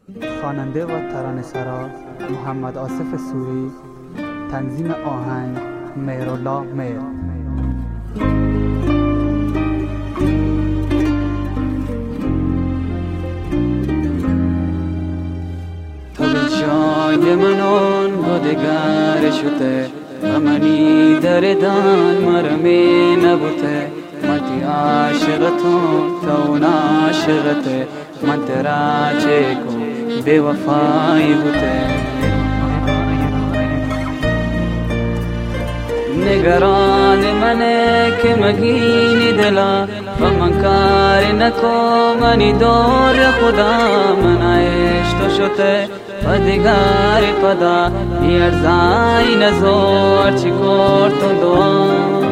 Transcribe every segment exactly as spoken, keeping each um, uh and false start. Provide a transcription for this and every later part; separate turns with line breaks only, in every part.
خواننده و ترانه‌سرا محمد آصف سوری. تنظیم آهنگ مهرالله مهر.
تو به جای من آن بودگر شده و منی دردان مرمی نبوده. من تی عاشقتون تو اون عاشقته، من ترا چه کن بے وفایی بوده. نگران منه که مگینی دلا و من کاری نکو منی دور خدا. من عشق شده و دیگری پدا بیارزای نزار چی کرتون دعا.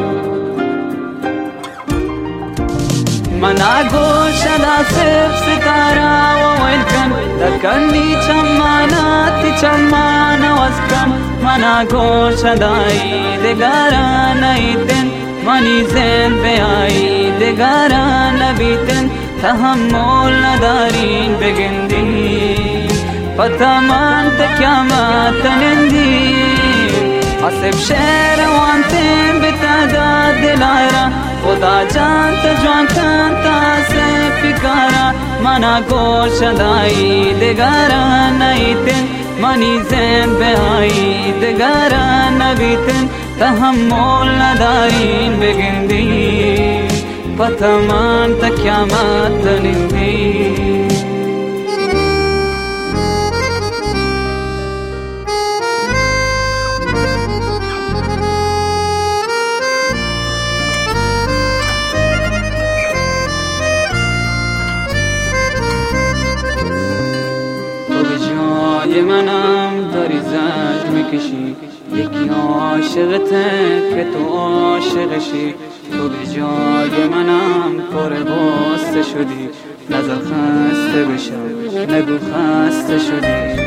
من آگوش ناسف ستاره و ویل کن دکنی چماناتی چمان وزکن. من آگوش دایی دگارا نیتن منی زن بیایی دگارا نبیتن. تحمل ندارین بگندی پتا من تکیامت نندی. حسب شعر وانتن بتعداد دلائرا خدا جان تجوان کن تاسه فکارا. من آگوش دایی دگارا نیتن منی زن بیایی دگارا نبیتن. تحمل ندارین بگندی پتا من تکیامت نندی. یه منم داری زجر میکشی یکی عاشقته که تو عاشقشی. تو به جای منم پر غصه شدی نظر خسته بشم نگو خسته شدی.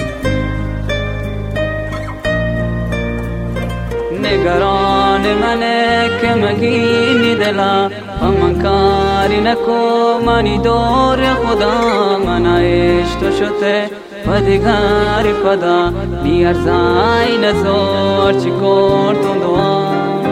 نگران منه که مگینی دلا و من کاری نکو منی دور خدا. من عشق شده و دیگری پدا بیارزای نزار چی کرتون دعا.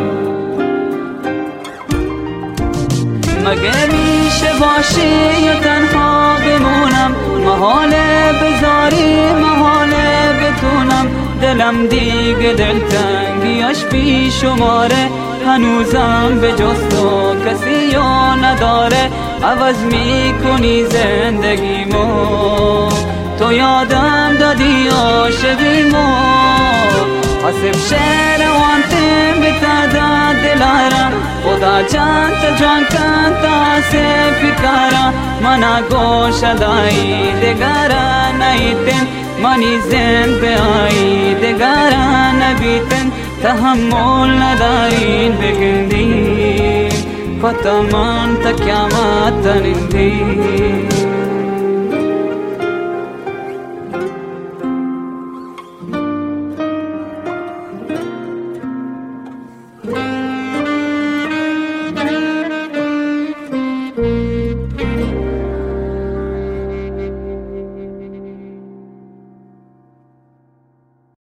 مگه میشه باشی یا تنها بمونم؟ محاله بذاری محاله بتونم. دلم دیگه دلتنگیاش بی شماره هنوزم به جز تو کسی یا نداره. عوض میکنی زندگیمو تو یادم دادی عاشقیمو. حسب شعر وانتن بتعداد دلارم خدا جان تجوان کن تاسه فکارا. من آگوش دایی دگارا نیتن منی زن بیایی دگارا نبیتن. تحمل ندارین بگندی پتا من تکیامت نندی.